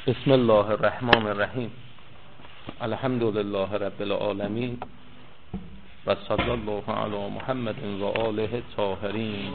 بسم الله الرحمن الرحیم. الحمد لله رب العالمین و صلی الله علی محمد و آله الطاهرین.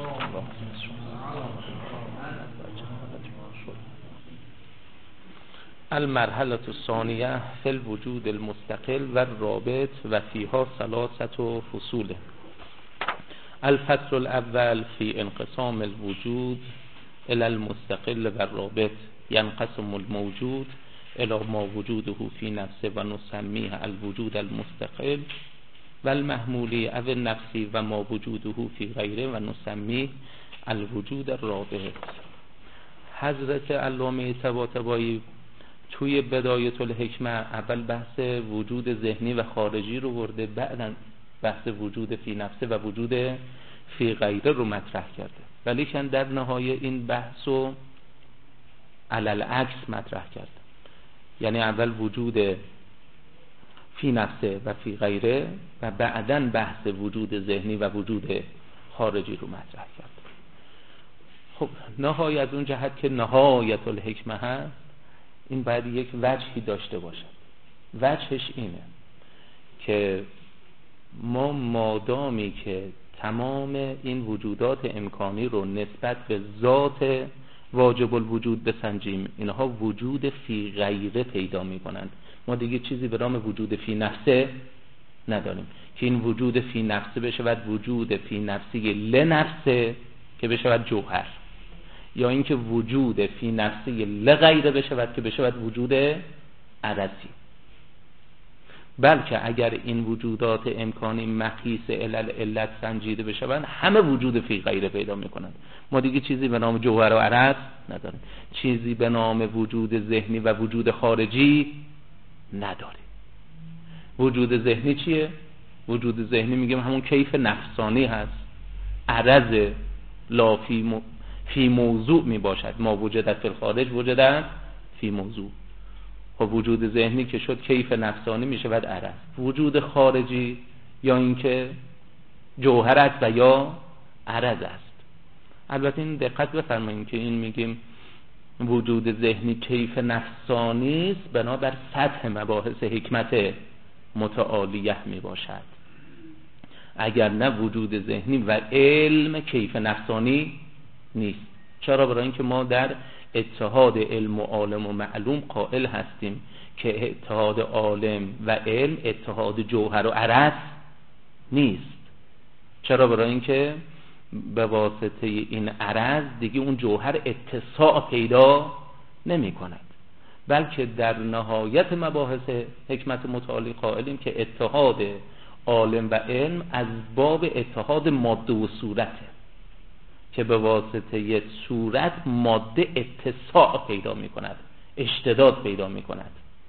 المرحله الثانیه فی الوجود المستقل و الرابط و فیها ثلاثه فصول. الفصل الاول فی انقسام الوجود الى المستقل و الرابط. ينقسم الموجود الى ما وجوده في نفسه و نسميه الوجود المستقل و المحمولی او النفسی و ما وجوده في غیره و نسميه الوجود الرابط. حضرت علامه طباطبایی توی بدایت الحکمه اول بحث وجود ذهنی و خارجی رو برده، بعداً بحث وجود فی نفسه و وجود فی غیره رو مطرح کرده، ولی که در نهایت این بحث رو علل عکس مطرح کرد. یعنی اول وجود فی نفسه و فی غیره و بعداً بحث وجود ذهنی و وجود خارجی رو مطرح کرد. خب نهایت اون جهت که نهایت الحکمه هست، این باید یک وجهی داشته باشد. وجهش اینه که ما مادامی که تمام این وجودات امکانی رو نسبت به ذات واجب الوجود بسنجیم، اینها وجود فی غیره پیدا میکنند. ما دیگه چیزی به نام وجود فی نفسه نداریم که این وجود فی نفسه بشود وجود فی نفسی لنفسه که بشود جوهر، یا اینکه وجود فی نفسی لغیره بشود که بشود وجود عرضی. بلکه اگر این وجودات امکانی مقیس علت سنجیده بشوند، همه وجود فی غیره پیدا میکنند. ما دیگه چیزی به نام جوهر و عرض نداریم، چیزی به نام وجود ذهنی و وجود خارجی نداریم. وجود ذهنی چیه؟ وجود ذهنی میگیم همون کیف نفسانی هست. عرض لا فی موضوع میباشد، ما وجودت فی الخارج وجودت فی موضوع. خب وجود ذهنی که شد کیف نفسانی میشه بعد عرض. وجود خارجی یا اینکه جوهر است و یا عرض است. البته این دقت بفرمایید که این میگیم وجود ذهنی کیف نفسانی است بنابر سطح مباحث حکمت متعالیه میباشد. اگر نه وجود ذهنی و علم کیف نفسانی نیست. چرا؟ برای اینکه ما در اتحاد علم و عالم و معلوم قائل هستیم که اتحاد عالم و علم اتحاد جوهر و عرض نیست. چرا؟ برای اینکه به واسطه این عرض دیگه اون جوهر اتساع پیدا نمی کند، بلکه در نهایت مباحث حکمت متعالی قائلیم که اتحاد عالم و علم از باب اتحاد ماده و صورته که به واسطه صورت ماده اتساع پیدا می کند، اشتداد پیدا می کند.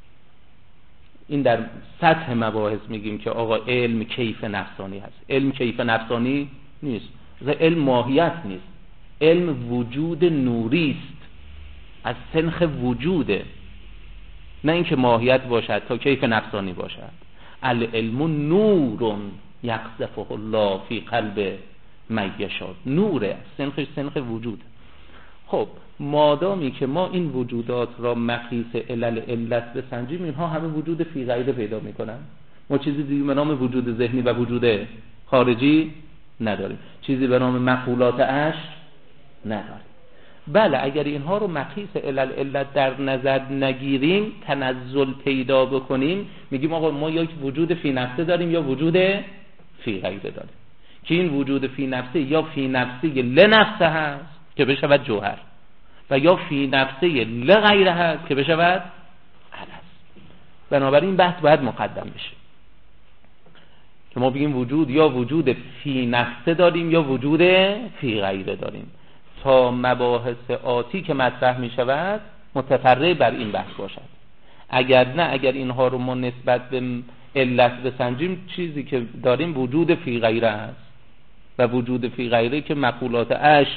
این در سطح مباحث میگیم که آقا علم کیف نفسانی هست. علم کیف نفسانی نیست، علم ماهیت نیست. علم وجود نوری است، از سنخ وجوده، نه اینکه ماهیت باشد تا کیف نفسانی باشد. العلم نور یقذفه الله فی قلب میشاد. نوره، سنخش سنخ وجود. خب مادامی که ما این وجودات را مقیس علت بسنجیم، اینها همه وجود فی غیره پیدا میکنن. ما چیزی دیگه به نام وجود ذهنی و وجود خارجی نداریم، چیزی به نام مقولات عشق نداریم. بله اگر اینها رو مقیس علت در نظر نگیریم، تنزل پیدا بکنیم، میگیم آقا ما یک وجود فی نفسه داریم یا وجود فی غیره داریم، که این وجود فی نفسه یا فی نفسی لنفسه هست که بشود جوهر، و یا فی نفسی لغیره هست که بشود عرض. بنابراین بحث باید مقدم بشه که ما بگیم وجود یا وجود فی نفسه داریم یا وجود فی غیره داریم، تا مباحث آتی که مطرح می شود متفرع بر این بحث باشد. اگر نه، اگر اینها رو ما نسبت به علت بسنجیم، چیزی که داریم وجود فی غیره هست و وجود فی غیره که مقولات عشق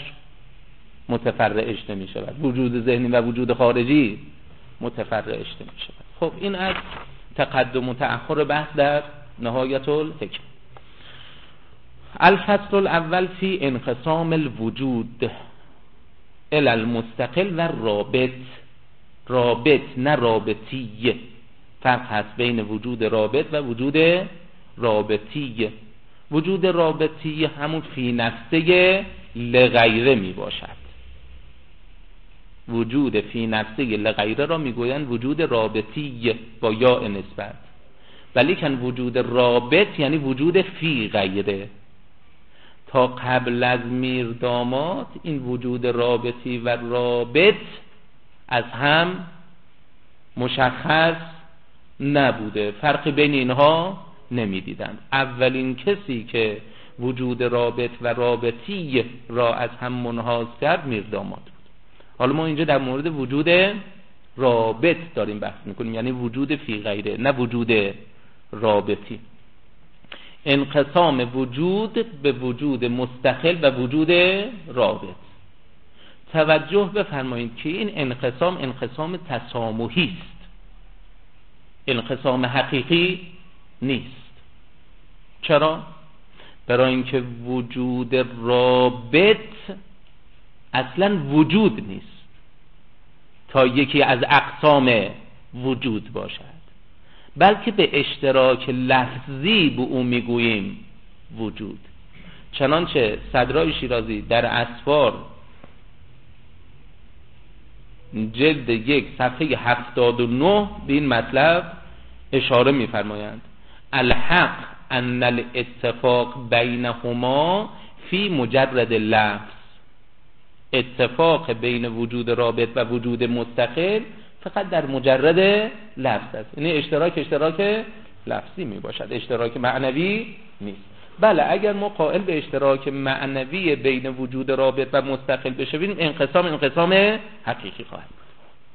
متفرعش نمی شود، وجود ذهنی و وجود خارجی متفرعش نمی شود. خب این از تقدم و تأخر بحث در نهایت الحکم. الفصل الاول فی انقسام الوجود الی المستقل و الرابط. رابط نه رابطیه. فرق هست بین وجود رابط و وجود رابطیه. وجود رابطیه همون فی نفسه لغیره می باشد. وجود فی نفسه لغیره را میگویند وجود رابطیه با یا نسبت، ولیکن وجود رابط یعنی وجود فی غیره. تا قبل از میرداماد این وجود رابطی و رابط از هم مشخص نبوده، فرقی بین اینها نمیدیدند. اولین کسی که وجود رابط و رابطی را از هم منحاز کرد میرداماد بود. حالا ما اینجا در مورد وجود رابط داریم بحث میکنیم، یعنی وجود فی غیره نه وجود رابطی. انقسام وجود به وجود مستقل و وجود رابط. توجه بفرمایید که این انقسام تسامحی است، انقسام حقیقی نیست. چرا؟ برای اینکه وجود رابط اصلا وجود نیست تا یکی از اقسام وجود باشد، بلکه به اشتراک لفظی به او میگوییم وجود. چنانچه صدرای شیرازی در اسفار جلد 1 صفحه 79 به این مطلب اشاره می‌فرمایند: الحق ان الاتفاق بینهما فی مجرد لفظ. اتفاق بین وجود رابط و وجود مستقل فقط در مجرد لفظ است، یعنی اشتراک لفظی می باشد، اشتراک معنوی نیست. بله اگر ما قائل به اشتراک معنوی بین وجود رابط و مستقل بشویم، انقسام حقیقی خواهد بود.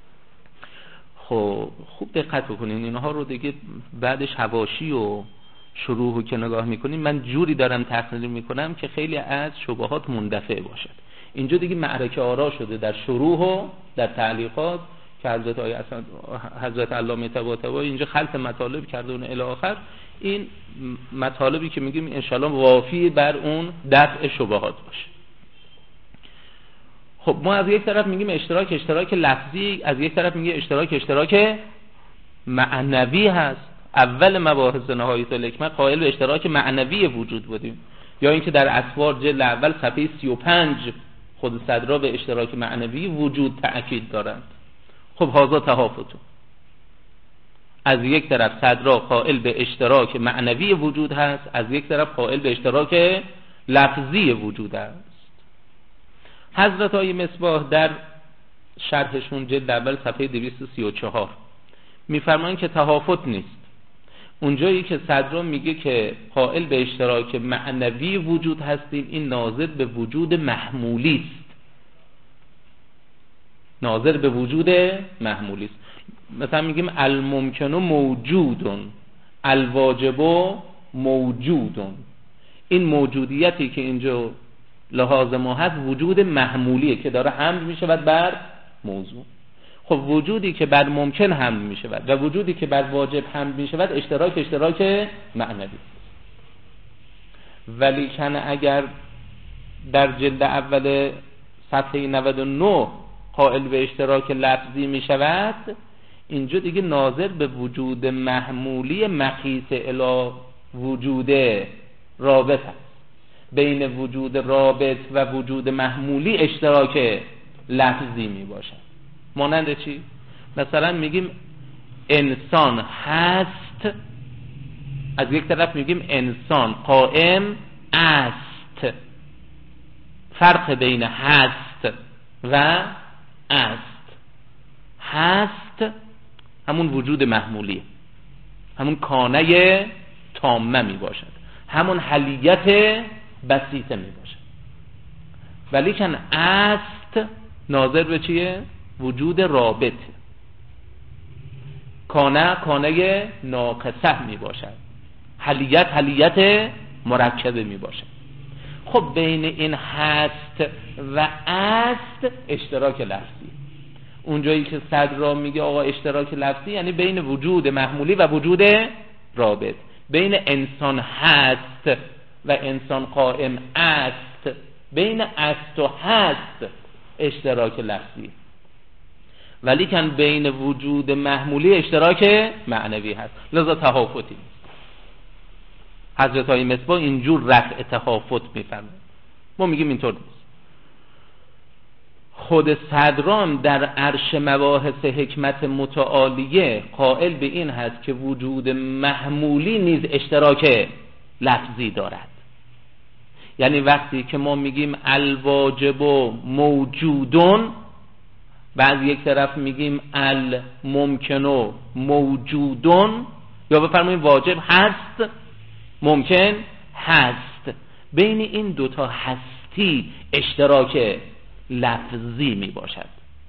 خب خوب دقت بکنین اینها رو دیگه بعدش حواشی و شروح که نگاه میکنیم من جوری دارم تحلیل میکنم که خیلی از شبهات مندفع باشد. اینجا دیگه معرکه آرا شده در شروح و در تعلیقات که حضرت علامه طباطبایی اینجا خلط مطالب کرده اون الی آخر. این مطالبی که میگیم انشالله وافی بر اون دفع شبهات باشه. خب ما از یک طرف میگیم اشتراک لفظی، از یک طرف میگیم اشتراک معنوی هست. اول مباحث نهایت الحکمه قائل به اشتراک معنوی وجود بودیم، یا اینکه در اسوار جلد اول صفحه 35 خود صدرا به اشتراک معنوی وجود تأکید دارند. خب هذا تهافتون. از یک طرف صدرا قائل به اشتراک معنوی وجود هست، از یک طرف قائل به اشتراک لفظی وجود است. حضرت آقای مصباح در شرحشون جلد اول صفحه 234 میفرمایند که تهافت نیست. اونجایی که صدرا میگه که قائل به اشتراک معنوی وجود هستیم، این ناظر به وجود محمولی است. ناظر به وجود محمولی است. مثلا میگیم الممکن موجودون، الواجب موجودون. این موجودیتی که اینجا لحاظ ما هست وجود محمولیه که داره حمل میشود بر موضوع. خب وجودی که بر ممکن حمل میشود و وجودی که بر واجب حمل میشود اشتراک معنوی. ولیکن اگر در جلد اول صفحه 99 قائل به اشتراک لفظی میشود، اینجا دیگه ناظر به وجود محمولی مقیس الی وجود رابط هست. بین وجود رابط و وجود محمولی اشتراک لفظی می باشد. مانند چی؟ مثلا میگیم انسان هست، از یک طرف میگیم انسان قائم است. فرق بین هست و است. هست همون وجود محمولیه، همون کانه تامه می باشد، همون حلیت بسیطه می باشد. ولیکن است ناظر به چیه؟ وجود رابط. کانه ناقصه می باشد، حلیت مرکبه می باشد. خب بین این هست و است اشتراک لفظی. اونجایی که صدرا میگه آقا اشتراک لفظی یعنی بین وجود محمولی و وجود رابط. بین انسان هست و انسان قائم است، بین است و هست اشتراک لفظی. ولی کن بین وجود محمولی اشتراک معنوی هست، لذا تهافتی نیست. حضرت های مصباح اینجور رفع تهافت میفرمایند، ما میگیم اینطور نیست. خود صدران در عرش مباحث حکمت متعالیه قائل به این هست که وجود محمولی نیز اشتراک لفظی دارد. یعنی وقتی که ما میگیم الواجب موجودون، بعض یک طرف میگیم الممکن موجودون، یا بفرماییم واجب هست ممکن هست، بین این دوتا هستی اشتراک لفظی می باشد.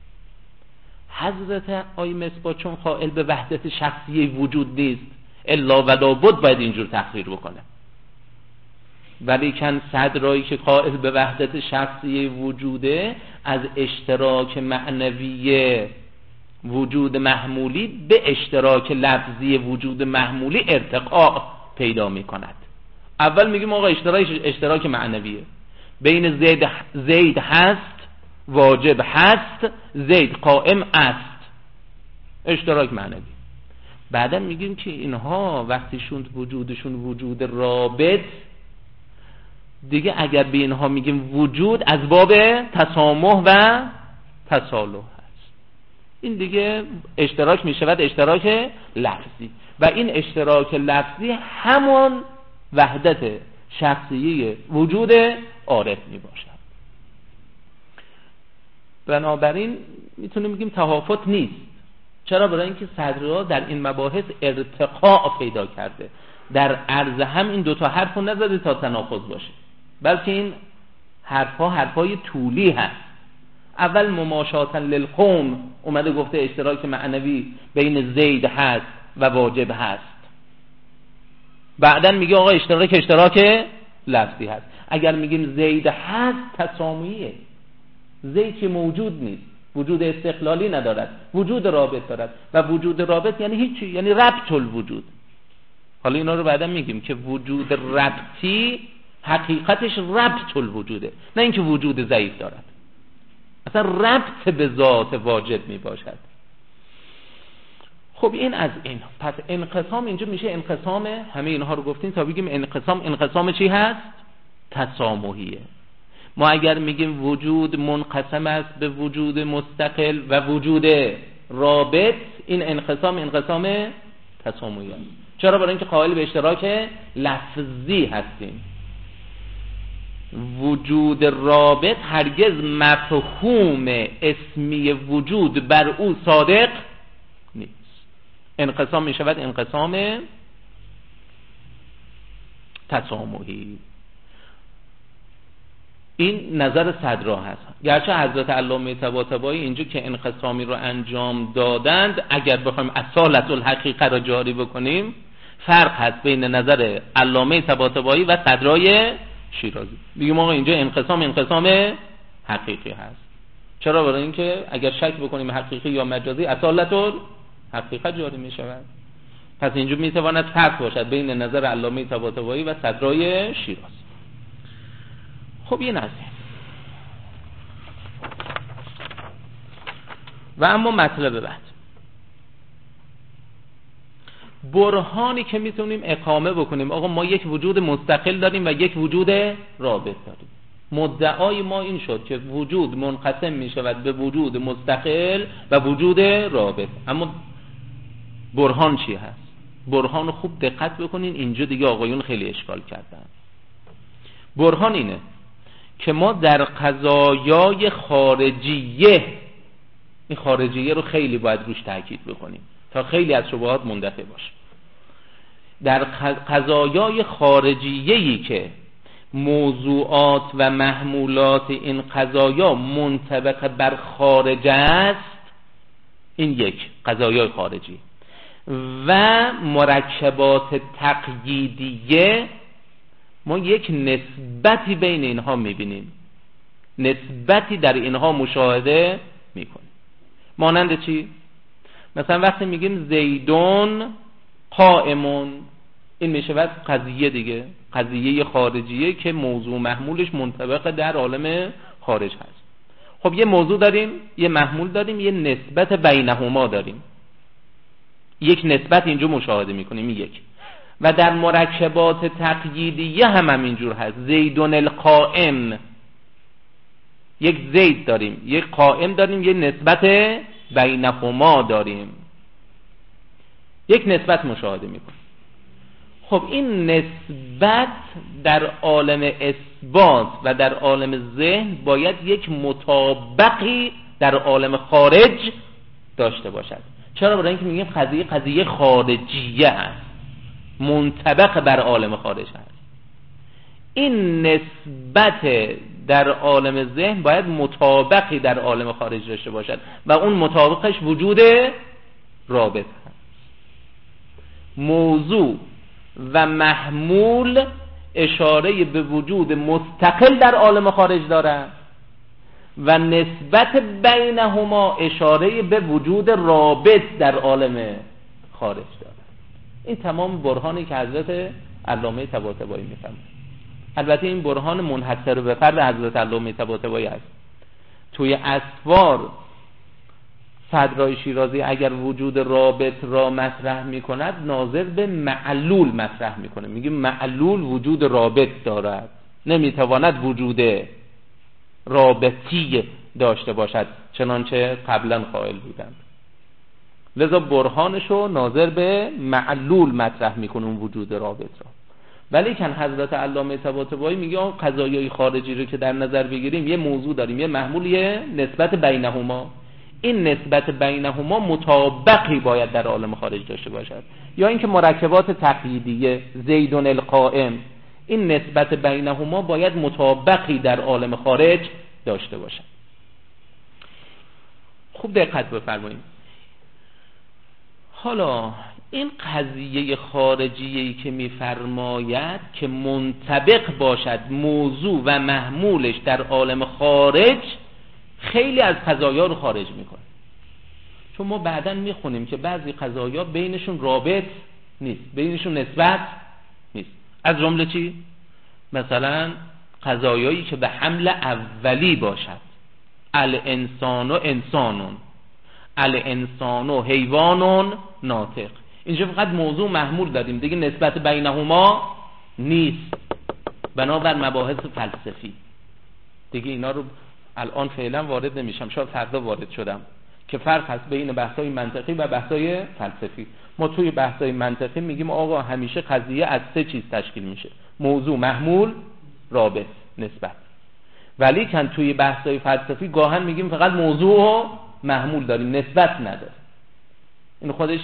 حضرت آی مصباح چون قائل به وحدت شخصی وجود نیست، الا و لابد باید اینجور تقریر بکنه. ولی کن صدرایی که قائل به وحدت شخصی وجوده، از اشتراک معنوی وجود محمولی به اشتراک لفظی وجود محمولی ارتقاء پیدا می کند. اول میگیم آقا اشتراک معنویه، بین زید هست واجب هست، زید قائم است، اشتراک معنوی. بعدا میگیم که اینها وقتی وجودشون وجود رابط دیگه، اگر به اینها میگیم وجود از باب تسامح و تصالح هست، این دیگه اشتراک میشود اشتراک لفظی، و این اشتراک لفظی همون وحدت شخصی وجود عارف میباشد. بنابراین میتونیم بگیم تهافت نیست. چرا؟ برای اینکه صدرها در این مباحث ارتقاء پیدا کرده، در عرض هم این دوتا حرف رو نزده تا تناقض باشه، بلکه این حرفهای طولی هست. اول مماشاتا للقوم اومده گفته اشتراک معنوی بین زید هست و واجب هست، بعدن میگه آقا اشتراک لفظی هست. اگر میگیم زید هست تسامحیه، زید که موجود نیست، وجود استقلالی ندارد، وجود رابط دارد، و وجود رابط یعنی هیچی، یعنی ربط الوجود. حالا اینا رو بعدا میگیم که وجود ربطی حقیقتش ربط الوجوده، نه اینکه وجود ضعیف دارد، اصلا ربط به ذات واجب میباشد. خب این از این. پس انقسام اینجا میشه انقسام، همه اینها رو گفتیم تا بگیم انقسام چی هست؟ تسامحیه. ما اگر میگیم وجود منقسم است به وجود مستقل و وجود رابط، این انقسام تسامحی است. چرا؟ برای اینکه قائل به اشتراک لفظی هستیم. وجود رابط هرگز مفهوم اسمی وجود بر او صادق نیست. انقسام می شود انقسام تسامحی. این نظر صدرا هست. گرچه حضرت علامه طباطبایی اینجا که انقسامی رو انجام دادند، اگر بخوایم اصالت الحقیقه را جاری بکنیم، فرق هست بین نظر علامه طباطبایی و صدرای شیرازی. بگیم آقا اینجا انقسام حقیقی هست. چرا؟ برای اینکه اگر شک بکنیم حقیقی یا مجازی، اصالت الحقیقه جاری می شود. پس اینجا می تواند فرق باشد بین نظر علامه طباطبایی و صدرای شیرازی. خب این از این. و اما مطلب بعد، برهانی که میتونیم اقامه بکنیم آقا ما یک وجود مستقل داریم و یک وجود رابط داریم. مدعای ما این شد که وجود منقسم میشود به وجود مستقل و وجود رابط. اما برهان چی هست؟ برهان خوب دقت بکنین، اینجا دیگه آقایون خیلی اشکال کردن. برهان اینه که ما در قضایای خارجیه، این خارجیه رو خیلی باید روش تاکید بکنیم تا خیلی از شبهات مندفع باشه. در قضایای خارجیه‌ای که موضوعات و محمولات این قضایا منطبق بر خارج است، این یک قضایای خارجی، و مرکبات تقییدیه، ما یک نسبتی بین اینها میبینیم، نسبتی در اینها مشاهده میکنیم. مانند چی؟ مثلا وقتی میگیم زیدون قائمون، این میشود قضیه دیگه، قضیه خارجیه که موضوع محمولش منطبق در عالم خارج هست. خب یه موضوع داریم، یه محمول داریم، یه نسبت بینهما داریم، یک نسبت اینجا مشاهده میکنیم یک. و در مرکبات تقییدیه هم همینجور هست. زیدون القائم، یک زید داریم، یک قائم داریم، یک نسبت بینهما داریم، یک نسبت مشاهده میکنیم. خب این نسبت در عالم اثبات و در عالم ذهن باید یک مطابقی در عالم خارج داشته باشد. چرا؟ برای اینکه میگیم قضیه خارجیه است، منطبق بر عالم خارج است. این نسبت در عالم ذهن باید مطابقی در عالم خارج داشته باشد و اون مطابقش وجود رابط هست. موضوع و محمول اشاره به وجود مستقل در عالم خارج دارد و نسبت بینهما اشاره به وجود رابط در عالم خارج دارد. این تمام برهانی که حضرت علامه طباطبایی میفرمایند. البته این برهان منحصر به فرد حضرت علامه طباطبایی است. توی اسفار صدرای شیرازی اگر وجود رابط را مطرح میکند ناظر به معلول مطرح میکنه، میگه معلول وجود رابط دارد، نمیتواند وجود رابطی داشته باشد چنانچه قبلا قائل بودند. لذا برهانشو ناظر به معلول مطرح میکنه اون وجود رابط را. ولی کن حضرت علامه طباطبایی میگه اون قضایای خارجی رو که در نظر بگیریم یه موضوع داریم، یه محمول، یه نسبت بینهما. این نسبت بینهما مطابقی باید در عالم خارج داشته باشد. یا اینکه مرکبات تقییدیه زیدون القائم، این نسبت بینهما باید مطابقی در عالم خارج داشته باشد. خوب دقت بفرمایید. حالا این قضیه خارجیه‌ای که می‌فرماید که منطبق باشد موضوع و محمولش در عالم خارج، خیلی از قضایا رو خارج میکنه. چون ما بعداً میخونیم که بعضی قضایا بینشون رابط نیست، بینشون نسبت نیست. از جمله چی؟ مثلا قضایایی که به حمل اولی باشد، الانسان و انسانون، الانسان و حیوانون ناطق. اینجا فقط موضوع محمول داریم، دیگه نسبت بینهما نیست بنابر مباحث فلسفی. دیگه اینا رو الان فعلا وارد نمیشم، شاید فردا وارد شدم که فرق هست بین بحث‌های منطقی و بحث‌های فلسفی. ما توی بحث‌های منطقی میگیم آقا همیشه قضیه از سه چیز تشکیل میشه: موضوع، محمول، رابط، نسبت. ولی کن توی بحث‌های فلسفی گاهن میگیم فقط موضوع و محمول داریم، نسبت نداره. این خودش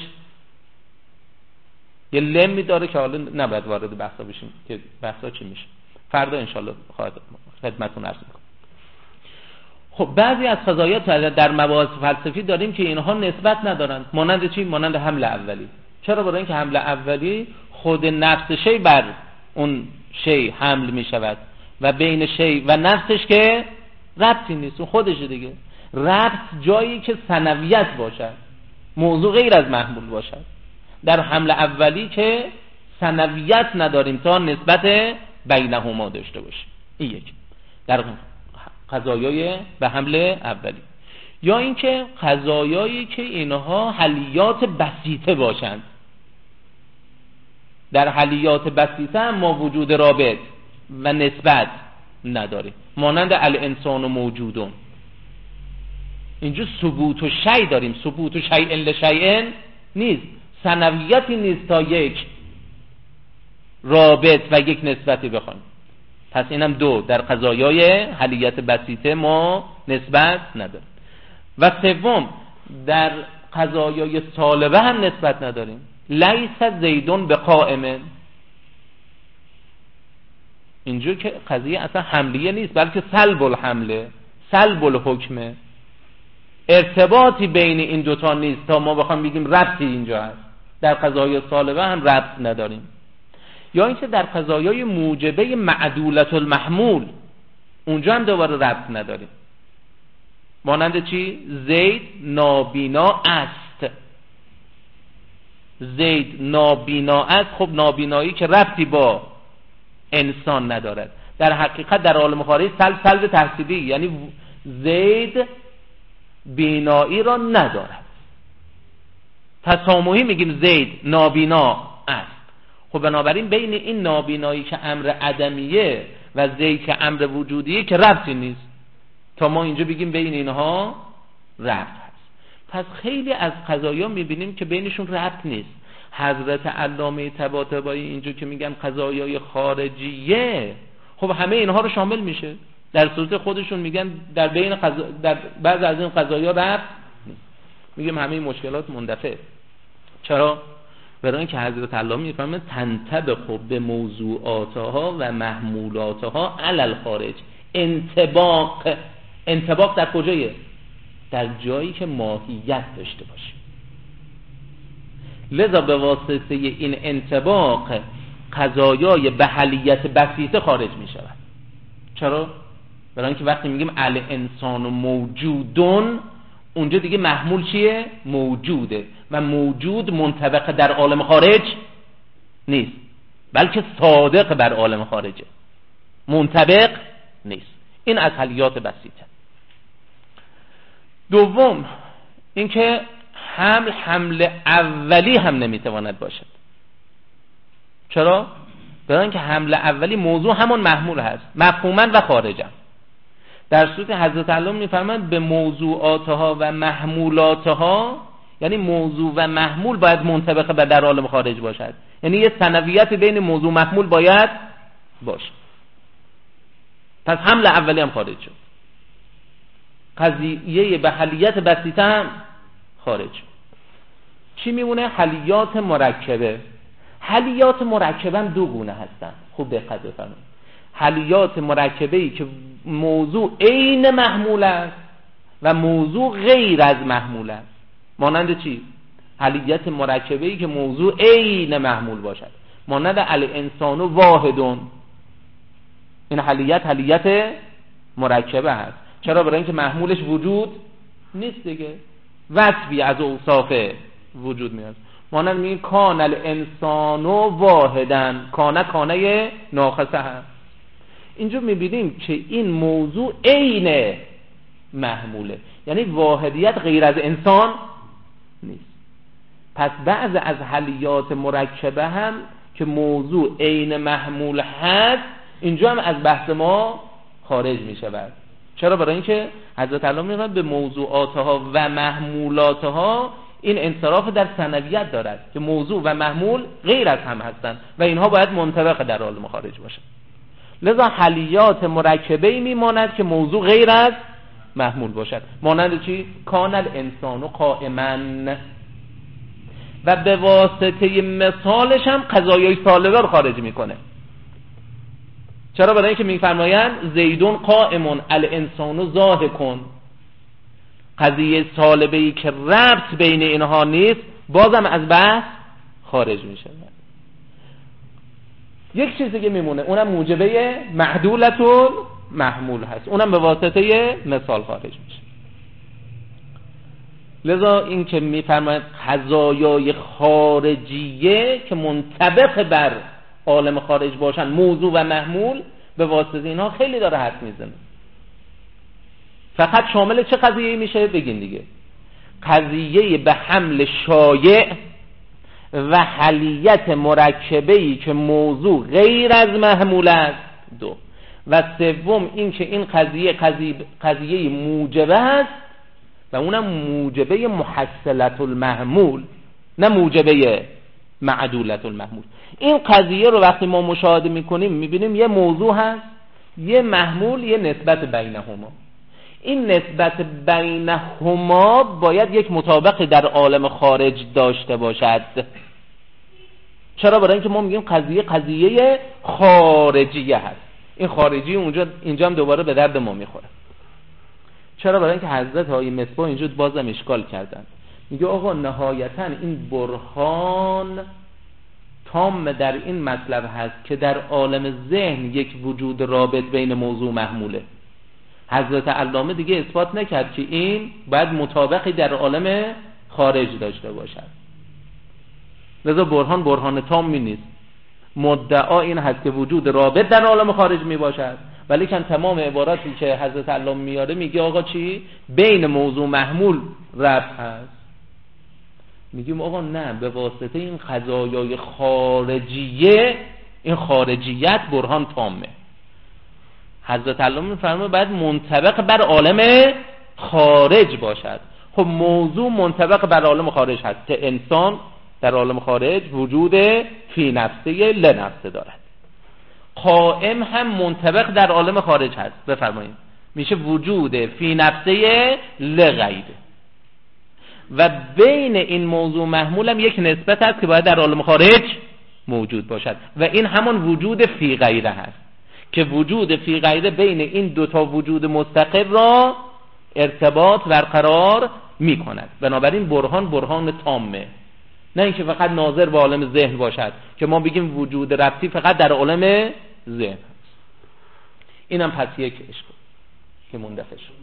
یه لمی داره که حالا نباید وارد بحثا بشیم که بحثا چی میشه. فردا انشالله خدمتتون عرض میکنم. خب بعضی از قضایا در مباحث فلسفی داریم که اینها نسبت ندارند. مانند چی؟ مانند حمل اولی. چرا؟ برای اینکه حمل اولی خود نفس شی بر اون شی حمل میشود و بین شی و نفسش که ربطی نیست، اون خودشه دیگه. ربط جایی که ثنویت باشد، موضوع غیر از محمول باشد. در حمل اولی که ثنویت نداریم تا نسبت بینهما داشته باشیم. این یک در قضایای به حمل اولی. یا اینکه قضایایی که اینها حلیات بسیطه باشند. در حلیات بسیطه هم ما وجود رابط و نسبت نداریم، مانند الانسان و موجودون. اینجا ثبوت و شیء داریم، ثبوت و شیء لشیء نیست، ثنویتی نیست تا یک رابط و یک نسبتی بخوایم. پس اینم دو، در قضایای حلیت بسیطه ما نسبت نداریم. و سوم، در قضایای سالبه هم نسبت نداریم. لیس زیدون به قائم. اینجا که قضیه اصلا حملیه نیست بلکه سلب الحمله، سلب الحکمه. ارتباطی بین این دوتا نیست تا ما بخوام بگیم ربطی اینجا هست. در قضایای سالبه هم ربط نداریم. یا اینکه در قضایای موجبه معدولت المحمول، اونجا هم دوباره ربط نداریم. مانند چی؟ زید نابینا است. زید نابینا است. خب نابینایی که ربطی با انسان ندارد. در حقیقت در عالم خارج سلب تحصیلی، یعنی زید بینایی را ندارد. تسامحی میگیم زید نابینا است. خب بنابراین بین این نابینایی که امر عدمیه و زید که امر وجودیه که ربطی نیست تا ما اینجا بگیم بین اینها ربط هست. پس خیلی از قضایا میبینیم که بینشون ربط نیست. حضرت علامه طباطبایی اینجا که میگن قضایای خارجیه، خب همه اینها رو شامل میشه. در صورت خودشون میگن در بین در بعض از این قضایا ربط نیست. میگیم همه این مشکلات مندفع. چرا؟ برای اینکه حضرت علامه میفهمن تنطبق به موضوعاتها و محمولاتها علی الخارج. انطباق در کجایه؟ در جایی که ماهیت داشته باشه. لذا به واسطه این انطباق قضایای بحلیت بسیطه خارج می شود. چرا؟ برای اینکه وقتی میگیم الانسان موجودون، اونجا دیگه محمول چیه؟ موجوده و موجود منطبق در عالم خارج نیست، بلکه صادق بر عالم خارجه، منطبق نیست. این از حلیات بسیطه. دوم اینکه حمل اولی هم نمیتواند باشد. چرا؟ برای اینکه حمل اولی موضوع همون محمول هست، مفهوما و خارجا. در صورت حضرت علامه میفرمایند به موضوعاتها و محمولاتها، یعنی موضوع و محمول باید منطبق به در عالم خارج باشد، یعنی یه ثنویت بین موضوع و محمول باید باشه. پس حمل اولی هم خارج شد، قضیه به حلیت بسیطه هم خارج شد. چی میمونه؟ حلیات مرکبه. حلیات مرکبه هم دو گونه هستن، خوب دقت بفرمایید. حلیات مرکبه‌ای که موضوع عین محمول است و موضوع غیر از محمول است. مانند چی؟ حلیت مرکبه‌ای که موضوع عین محمول باشد، مانند الانسان واحدون. این حلیت مرکبه هست. چرا؟ برای اینکه محمولش وجود نیست دیگه، وصفی از اوصاف وجود میاد. مانند میگه کان الانسان واحدن، کانه ناقصه هست. اینجا میبینیم که این موضوع عین محموله، یعنی واحدیت غیر از انسان نیست. پس بعض از حلیات مرکبه هم که موضوع عین محمول هست، اینجا هم از بحث ما خارج میشود. چرا؟ برای اینکه حضرت علامه میگن به موضوعاتها و محمولاتها این انصراف در ثنویت دارد که موضوع و محمول غیر از هم هستند و اینها باید منطبق در عالم خارج باشند. لذا حلیات مرکبه‌ای میماند که موضوع غیر از محمول باشد. مانند چی؟ کان الانسان قائما. و به واسطه مثالش هم قضایای سالبه رو خارج میکنه. چرا؟ برای اینکه میفرمایند زیدون قائمون الانسان ضاحکون. قضیه سالبه‌ای که ربط بین اینها نیست بازم از بحث خارج میشه. یک چیزی که میمونه اونم موجبه معدولتون محمول هست، اونم به واسطه مثال خارج میشه. لذا این که میفرماید قضایای خارجیه که منطبق بر عالم خارج باشن، موضوع و محمول، به واسطه اینها خیلی داره حرف میزنه. فقط شامل چه قضیه‌ای میشه بگین دیگه؟ قضیه به حمل شایع و حلیت مرکبه‌ای که موضوع غیر از محمول است. دو. و سوم این که این قضیه موجبه است و اونم موجبه محصلت المحمول، نه موجبه معدولت المحمول. این قضیه رو وقتی ما مشاهده میکنیم میبینیم یه موضوع هست، یه محمول، یه نسبت بینهما. این نسبت بینهما باید یک مطابق در عالم خارج داشته باشد. چرا؟ برای اینکه ما میگیم قضیه خارجیه هست. این خارجی اینجا هم دوباره به درد ما میخوره. چرا؟ برای اینکه حضرت های مصباح اینجا بازم اشکال کردن. میگه آقا نهایتا این برهان تام در این مطلب هست که در عالم ذهن یک وجود رابط بین موضوع و محموله. حضرت علامه دیگه اثبات نکرد که این باید مطابقی در عالم خارج داشته باشد. لذا برهان تامی نیست. مدعا این هست که وجود رابط در عالم خارج می باشد ولی که تمام عباراتی که حضرت علامه میاره میگه آقا چی؟ بین موضوع محمول ربط هست. میگیم آقا نه، به واسطه این قضایای خارجیه، این خارجیت برهان تامه. حضرت علامه میفرماید باید منطبق بر عالم خارج باشد. خب موضوع منطبق بر عالم خارج هست که انسان در عالم خارج وجود فی نفسه لنفسه دارد. قائم هم منطبق در عالم خارج هست. بفرمایید میشه وجود فی نفسه لغیره. و بین این موضوع محمول هم یک نسبت هست که باید در عالم خارج موجود باشد و این همون وجود فی غیره هست که وجود فی غیره بین این دوتا وجود مستقل را ارتباط برقرار می کند. بنابراین برهان تامه، نه اینکه فقط ناظر به عالم ذهن باشد که ما بگیم وجود ربطی فقط در عالم ذهن هست. اینم پس یک اشکال که مندفع شد.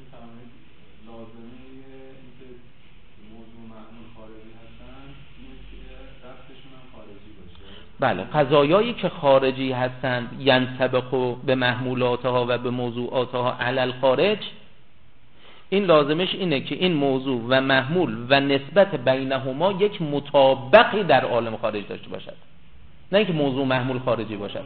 بله، قضایایی که خارجی هستند ینطبق به محمولاتها و به موضوعاتها علی الخارج، این لازمش اینه که این موضوع و محمول و نسبت بینهما یک مطابقی در عالم خارج داشته باشد، نه اینکه موضوع محمول خارجی باشد.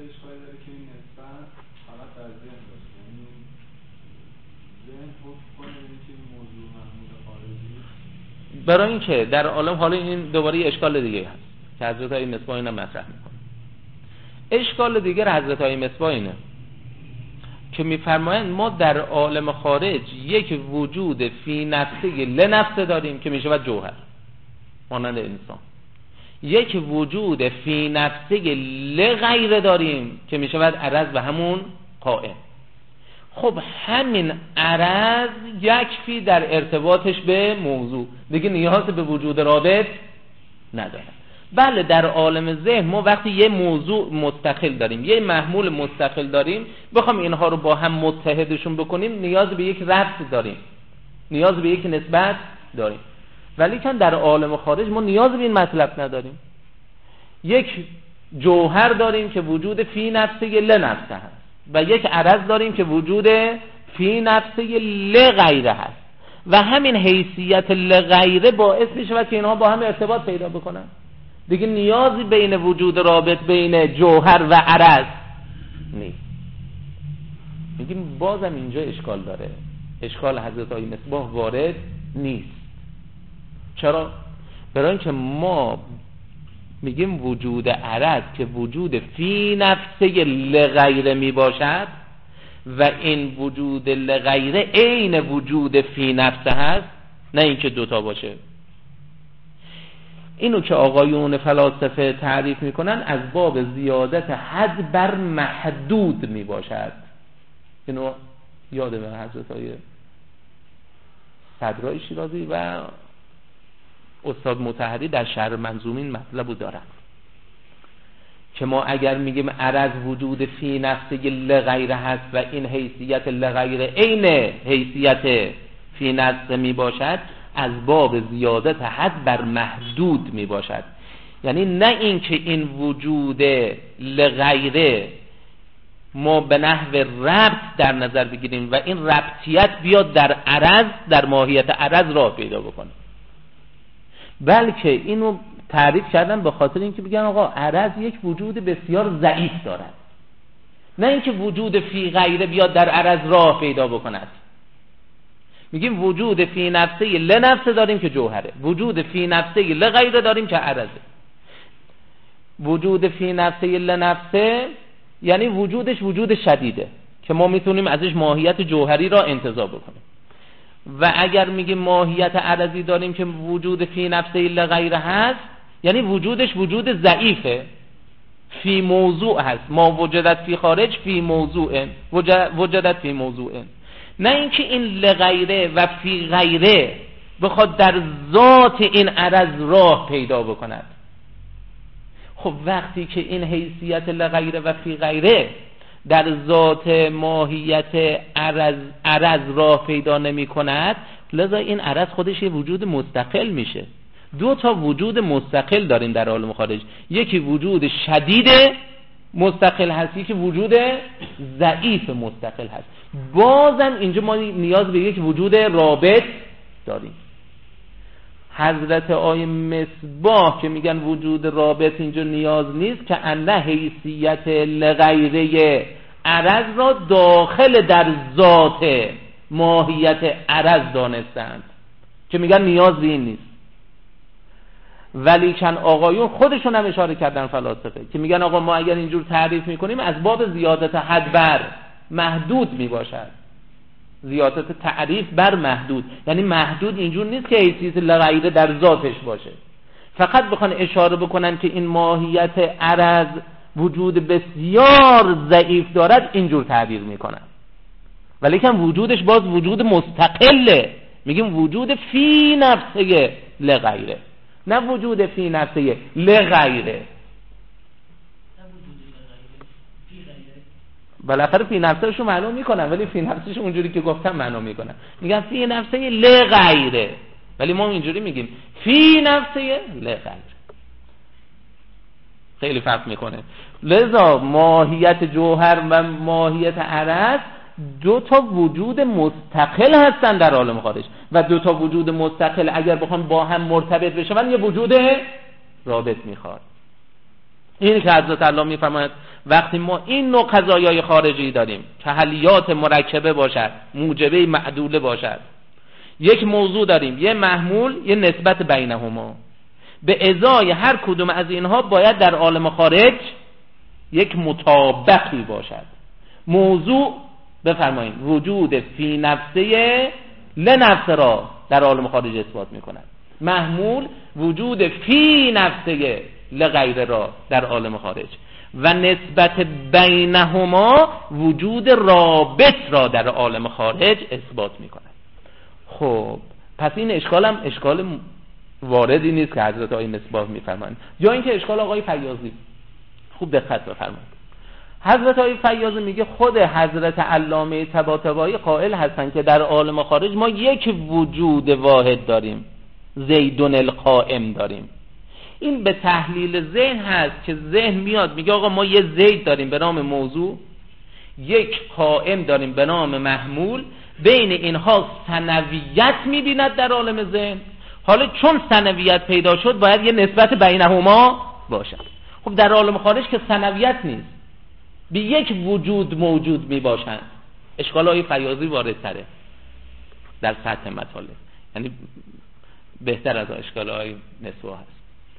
برای اینکه در عالم، حالا این دوباره اشکال دیگه هست که حضرت های مصباح اینم مطرح میکنه. اشکال دیگر حضرت های مصباح اینه که میفرمایند ما در عالم خارج یک وجود فی نفسه لنفسه داریم که میشه و جوهر مانند انسان، یک وجود فی نفسه لغیره داریم که میشه و عرض و همون قائم. خب همین عرض یکفی در ارتباطش به موضوع، دیگه نیاز به وجود رابط نداره. بله، در عالم ذهن ما وقتی یه موضوع مستقل داریم، یه محمول مستقل داریم، بخوام اینها رو با هم متحدشون بکنیم نیاز به یک ربط داریم، نیاز به یک نسبت داریم. ولی که در عالم خارج ما نیاز به این مطلب نداریم. یک جوهر داریم که وجود فی نفسه لنفسه هست و یک عرض داریم که وجود فی نفسه لغیره هست و همین حیثیت لغیره باعث میشه که اینها با هم ارتباط پیدا بکنن. دیگه نیازی بین وجود رابط بین جوهر و عرض نیست. میگیم بازم اینجا اشکال داره، اشکال حضرت های مصباح وارد نیست. چرا؟ برای اینکه ما میگیم وجود عرض که وجود فی نفسه لغیره می باشد و این وجود لغیره عین وجود فی نفسه هست، نه اینکه دوتا باشه. اینو که آقایون فلاسفه تعریف میکنن از باب زیادت حد بر محدود می باشد. اینو یاد به حضرت های صدرای شیرازی و استاد مطهری در شرح منظومین مطلبو دارن که ما اگر میگیم عرض وجود فی نفسه لغیره هست و این حیثیت لغیره عین حیثیت فی نفسه می باشد، از باب زیادت حد بر محدود می باشد. یعنی نه اینکه این وجود لغیره ما به نحو ربط در نظر بگیریم و این ربطیت بیاد در عرض، در ماهیت عرض راه پیدا بکنه، بلکه اینو تعریف کردن به خاطر اینکه بگن آقا عرض یک وجود بسیار ضعیف دارد، نه اینکه وجود فی غیره بیاد در عرض راه پیدا بکند. میگیم وجود فی نفسه لنفسه داریم که جوهره، وجود فی نفسه لغیره داریم که عرضه. وجود فی نفسه لنفسه یعنی وجودش وجود شدیده که ما میتونیم ازش ماهیت جوهری را انتزاع بکنیم، و اگر میگیم ماهیت عرضی داریم که وجود فی نفسه لغیره هست، یعنی وجودش وجود ضعیفه، فی موضوع هست. ما وجدت فی خارج فی موضوع، وجدت فی موضوع. نه اینکه این لغیره و فی غیره بخواد در ذات این عرض راه پیدا بکند. خب وقتی که این حیثیت لغیره و فی غیره در ذات ماهیت عرض راه پیدا نمی کند، لذا این عرض خودش یه وجود مستقل میشه. دو تا وجود مستقل داریم در عالم خارج، یکی وجود شدیده مستقل هست، یکی وجود ضعیف مستقل هست. بازم اینجا ما نیاز به یک وجود رابط داریم. حضرت آقای مصباح که میگن وجود رابط اینجا نیاز نیست، که انه حیثیت لغیره عرض را داخل در ذات ماهیت عرض دانستند که میگن نیاز به این نیست. ولیکن آقایون خودشون هم اشاره کردن فلاسفه که میگن آقا ما اگر اینجور تعریف میکنیم از باب زیادت حد بر محدود میباشد. زیادت تعریف بر محدود، یعنی محدود اینجور نیست که حیثیت لغیره در ذاتش باشه. فقط بخوان اشاره بکنن که این ماهیت عرض وجود بسیار ضعیف دارد، اینجور تعبیر میکنن. ولیکن وجودش باز وجود مستقله، میگیم وجود فی نفسه لغیره، نه وجود فی نفسه لغیره. بالاخره فی نفسش رو معلوم میکنن، ولی فی نفسش اونجوری که گفتم معلوم میکنن، میگن فی نفسه لغیره، ولی ما اینجوری میگیم فی نفسه لغیره. خیلی فرق میکنه. لذا ماهیت جوهر و ماهیت عرض دو تا وجود مستقل هستن در عالم خارج، و دو تا وجود مستقل اگر بخوان با هم مرتبط بشن یه وجود رابط میخواد. این که حضرت الله میفرماید وقتی ما این نوع قضایای خارجی داریم، تحلیات مرکبه باشد، موجبه معدوله باشد، یک موضوع داریم، یه محمول، یه نسبت بینهما، به ازای هر کدوم از اینها باید در عالم خارج یک مطابقی باشد. موضوع بفرمایید وجود فی نفسه لنفس را در عالم خارج اثبات میکند. محمول وجود فی نفسه لغیر را در عالم خارج، و نسبت بینهما وجود رابط را در عالم خارج اثبات میکند. خب پس این اشکال هم اشکال واردی نیست که حضرت آقای مصباح میفرمایند، یا اینکه اشکال آقای فیاضی. خوب دقت بفرمایید. حضرت آقای فیاضی میگه خود حضرت علامه طباطبایی قائل هستن که در عالم خارج ما یک وجود واحد داریم، زیدون القائم داریم. این به تحلیل ذهن هست که ذهن میاد میگه آقا ما یه زید داریم به نام موضوع، یک قائم داریم به نام محمول، بین اینها ثنویت میبیند در عالم ذهن. حالا چون ثنویت پیدا شد باید یه نسبت بینهما باشد. خب در عالم خارج که ثنویت نیست، به یک وجود موجود میباشند. اشکالای فیاضی واردتره در سطح مطالب، یعنی بهتر از اشکالای مصباح هست.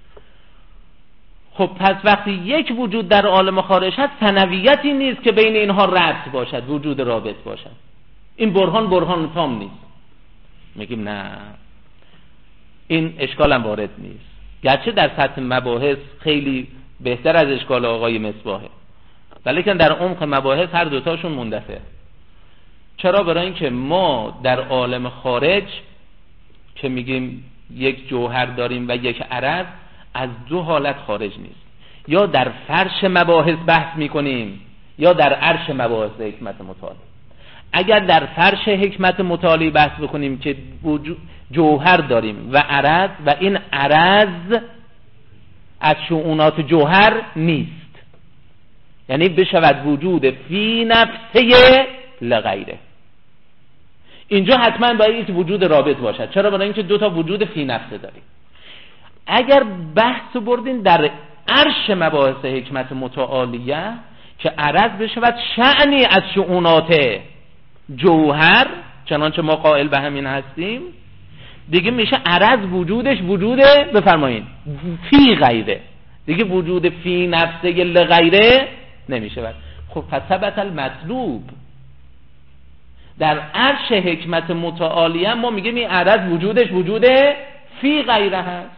خب پس وقتی یک وجود در عالم خارج هست، ثنویتی نیست که بین اینها ربط باشد، وجود رابط باشد. این برهان تام نیست. میگیم نه، این اشکال هم وارد نیست، گرچه در سطح مباحث خیلی بهتر از اشکال آقای مصباحه، ولیکن در عمق مباحث هر دوتاشون مندفع. چرا؟ برای اینکه ما در عالم خارج که میگیم یک جوهر داریم و یک عرض، از دو حالت خارج نیست. یا در فرش مباحث بحث میکنیم یا در عرش مباحث حکمت متعالی. اگر در فرش حکمت متعالی بحث بکنیم که جوهر داریم و عرض، و این عرض از شؤونات جوهر نیست، یعنی بشود وجود فی نفسه لغیره، اینجا حتما باید وجود رابط باشد. چرا؟ برای اینکه دو تا وجود فی نفسه داریم. اگر بحث بردین در عرش مباحث حکمت متعالیه که عرض بشود شأنی از شؤونات جوهر، چنانچه ما قائل به همین هستیم، دیگه میشه عرض وجودش وجود بفرمایید فی غیره، دیگه وجود فی نفسه لغیره نمیشه. خب فثبت المطلوب. در عرش حکمت متعالیه ما میگیم این عرض وجودش وجود فی غیره هست،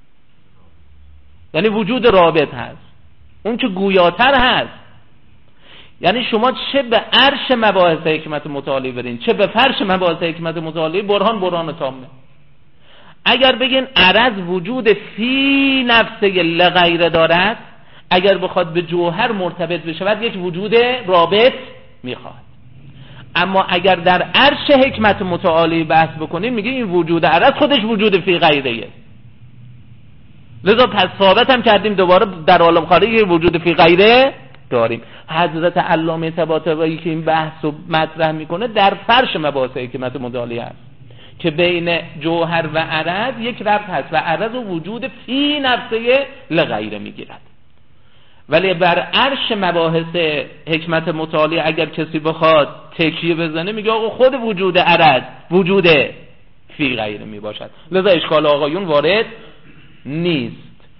یعنی وجود رابط هست، اون که گویاتر هست. یعنی شما چه به عرش مباحث حکمت متعالی برین چه به فرش مباحث حکمت متعالی، برهان تامه. اگر بگین عرض وجود فی نفسه لغیره دارد، اگر بخواد به جوهر مرتبط بشود یک وجود رابط میخواد. اما اگر در عرش حکمت متعالی بحث بکنیم میگه این وجود عرض خودش وجود فی غیره، لذا پس ثابت هم کردیم دوباره در عالم خارج وجود فی غیره داریم. حضرت علامه طباطبایی که این بحث رو مطرح میکنه در فرش مباحث حکمت مدالی هست که بین جوهر و عرض یک ربط هست و عرض و وجود فی نفسه لغیره میگیرد. ولی بر عرش مباحث حکمت مطالعه اگر کسی بخواد تکیه بزنه میگه آقا خود وجود عرض وجود فی غیره می باشد، لذا اشکال آقایون وارد نیست.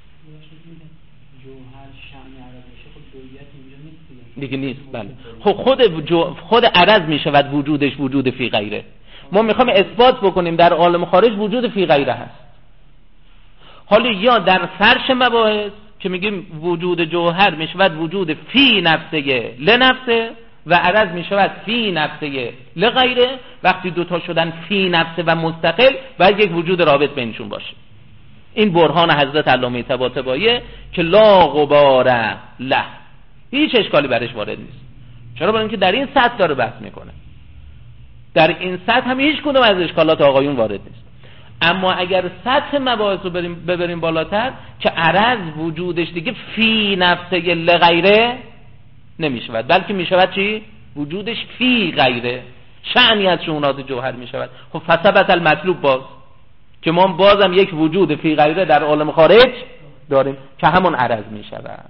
دیگه نیست. بله خب خود عرض می شود وجودش وجود فی غیره. ما میخوایم اثبات بکنیم در عالم خارج وجود فی غیره هست. حالا یا در فرش مباحث که میگیم وجود جوهر می شود وجود فی نفسه لنفسه و عرض می شود فی نفسه لغیره. وقتی دوتا شدن فی نفسه و مستقل باید یک وجود رابط بینشون باشه. این برهان حضرت علامه طباطبایی که لا غبار له، هیچ اشکالی برش وارد نیست. چرا؟ برای اینکه در این سطح داره بحث میکنه. در این سطح هم هیچ کدوم از اشکالات آقایون وارد نیست. اما اگر سطح مباحث رو ببریم بالاتر که عرض وجودش دیگه فی نفسه لغیره نمیشود، بلکه میشود چی؟ وجودش فی غیره، شأنی از شؤونات جوهر میشود. خب فثبت المطلوب باز که ما بازم یک وجود فی غیره در عالم خارج داریم که همون عرض میشود.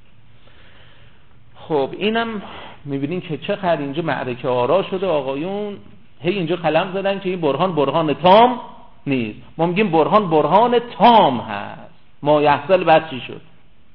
خب اینم میبینین که چقدر اینجا معرکه آرا شده. آقایون هی اینجا قلم زدن که این برهان تام نیست. ما میگیم برهان تام هست. ما یحصل بس چی شد؟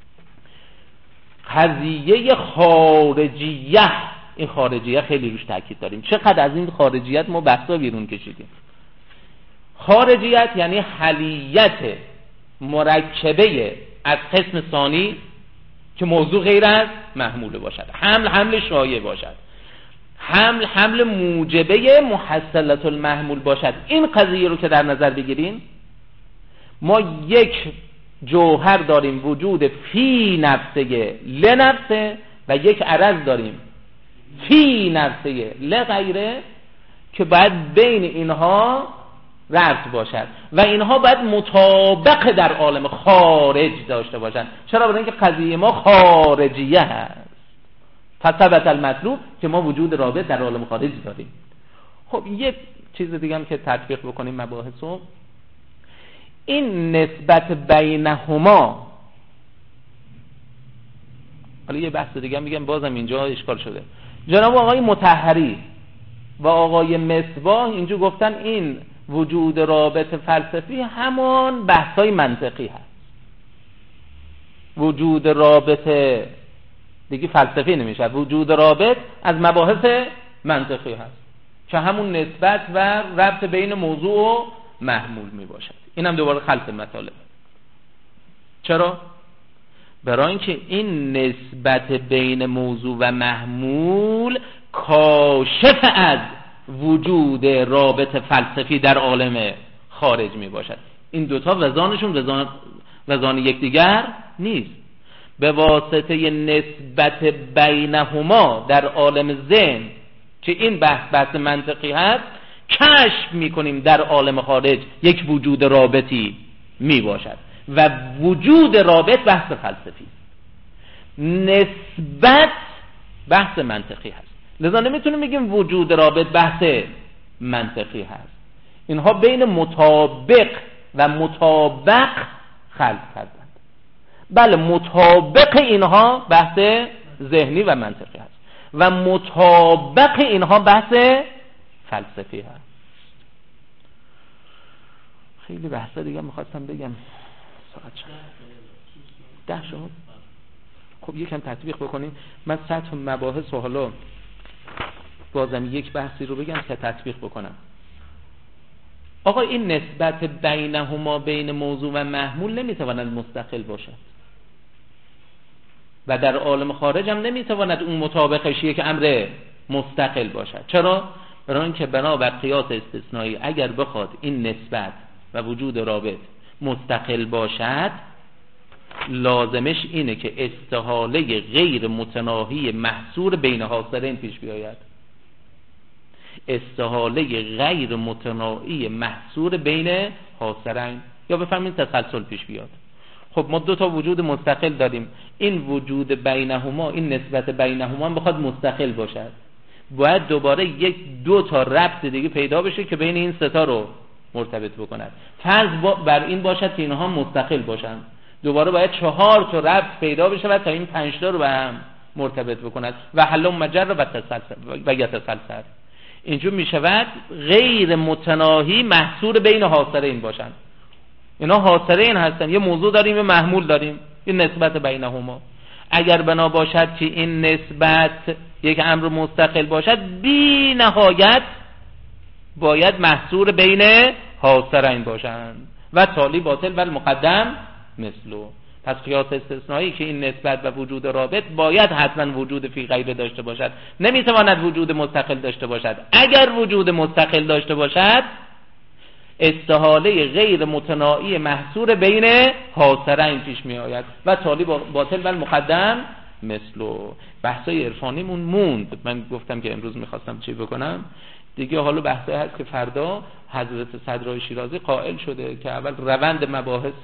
قضیه خارجیه. این خارجیه خیلی روش تاکید داریم. چقدر از این خارجیت ما بحثا بیرون کشیدیم. خارجیت یعنی حلیت مرکبه از قسم ثانی که موضوع غیر از محمول باشد، حمل شایع باشد، حمل موجبه محصلت المحمول باشد. این قضیه رو که در نظر بگیرین، ما یک جوهر داریم وجود فی نفسه لنفسه و یک عرض داریم فی نفسه لغیره که باید بین اینها ربط باشد و اینها باید مطابق در عالم خارج داشته باشند. چرا؟ برای اینکه قضیه ما خارجیه هست. فثبت المطلوب که ما وجود رابط در عالم خارج داریم. خب یک چیز دیگه هم که تطبیق بکنیم مباحثو، این نسبت بینهما. حالا یه بحث دیگه هم میگم بازم اینجا اشکال شده. جناب آقای مطهری و آقای مصباح اینجا گفتن این وجود رابط فلسفی همان بحثای منطقی هست. وجود رابط دیگه فلسفی نمیشه، وجود رابط از مباحث منطقی هست که همون نسبت و ربط بین موضوع و محمول می باشد. این هم دوباره خلط مطالب. چرا؟ برای اینکه این نسبت بین موضوع و محمول کاشف از وجود رابط فلسفی در عالم خارج می باشد. این دوتا وزانشون وزان یکدیگر نیست. به واسطه نسبت بینهما در عالم ذهن که این بحث منطقی هست، کشف میکنیم در عالم خارج یک وجود رابطی می باشد و وجود رابط بحث فلسفی، نسبت بحث منطقی هست. لذا نمیتونیم بگیم وجود رابط بحث منطقی هست. اینها بین مطابق و مطابق خلط کردند. بله مطابق اینها بحث ذهنی و منطقی هست و مطابق اینها بحث فلسفی هست. خیلی بحثا دیگه میخواستم بگم. ساعت چند؟ 10 شد. خب یکم تطبیق بکنیم. من سطح مباحث و حالا بازم یک بحثی رو بگم که تطبیق بکنم. آقا این نسبت بینهما بین موضوع و محمول نمیتواند مستقل باشد و در عالم خارج هم نمیتواند اون مطابقشیه که امر مستقل باشد. چرا؟ برای اینکه بنابر قیاس استثنایی اگر بخواد این نسبت و وجود رابط مستقل باشد، لازمش اینه که استحاله غیر متناهی محصور بین حاصلین پیش بیاید. استحاله غیر متناهی محصور بین حاصلین یا بفرمایید تسلسل پیش بیاد. خب ما دو تا وجود مستقل داریم، این وجود بینهما، این نسبت بینهما هم بخواد مستقل باشد، باید دوباره دو تا ربط دیگه پیدا بشه که بین این سه تا رو مرتبط بکند. فرض بر این باشد که اینها مستقل باشن، دوباره باید 4 تا ربط پیدا بشه و تا این 5 تا رو به هم مرتبط بکند. و حلم مجر و یتسلسل. اینجور می شود غیر متناهی محصور بین حاصرین باشند. اینا حاصرین هستن، یه موضوع داریم یه محمول داریم، یه نسبت بینهما. اگر بنا باشد که این نسبت یک امر مستقل باشد، بی نهایت باید محصور بین حاصرین باشند و تالی باطل و مقدم مثلو. پس قیاس استثنایی که این نسبت و وجود رابط باید حتما وجود فی غیر داشته باشد، نمیتواند وجود مستقل داشته باشد. اگر وجود مستقل داشته باشد، استحاله غیر متناهی محصور بین حاصرین پیش می آید و تالی باطل و مقدم مثلو. بحثای عرفانیمون موند. من گفتم که امروز میخواستم چی بکنم دیگه، حالا بحثای هست که فردا حضرت صدرای شیرازی قائل شده که اول روند مباحث